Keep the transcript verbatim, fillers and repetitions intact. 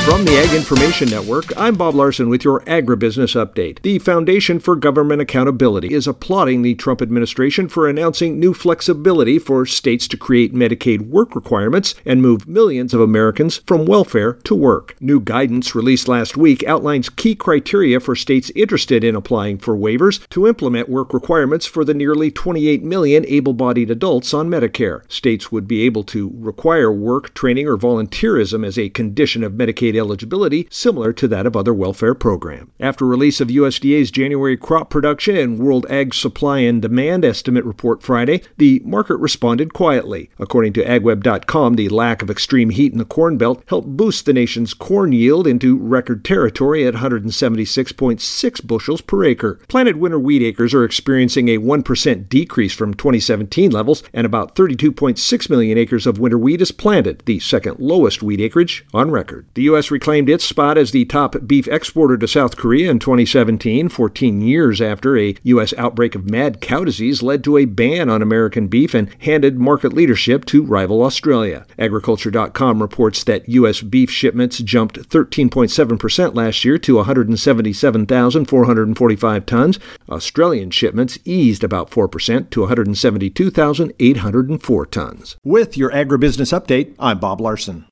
From the Ag Information Network, I'm Bob Larson with your Agribusiness Update. The Foundation for Government Accountability is applauding the Trump administration for announcing new flexibility for states to create Medicaid work requirements and move millions of Americans from welfare to work. New guidance released last week outlines key criteria for states interested in applying for waivers to implement work requirements for the nearly twenty-eight million able-bodied adults on Medicare. States would be able to require work, training, or volunteerism as a condition of Medicaid eligibility, similar to that of other welfare programs. After release of U S D A's January crop production and World Ag Supply and Demand Estimate report Friday, the market responded quietly. According to ag web dot com, the lack of extreme heat in the Corn Belt helped boost the nation's corn yield into record territory at one hundred seventy-six point six bushels per acre. Planted winter wheat acres are experiencing a one percent decrease from twenty seventeen levels, and about thirty-two point six million acres of winter wheat is planted, the second lowest wheat acreage on record. The U S reclaimed its spot as the top beef exporter to South Korea in twenty seventeen, fourteen years after a U S outbreak of mad cow disease led to a ban on American beef and handed market leadership to rival Australia. Agriculture dot com reports that U S beef shipments jumped thirteen point seven percent last year to one hundred seventy-seven thousand four hundred forty-five tons. Australian shipments eased about four percent to one hundred seventy-two thousand eight hundred four tons. With your Agribusiness Update, I'm Bob Larson.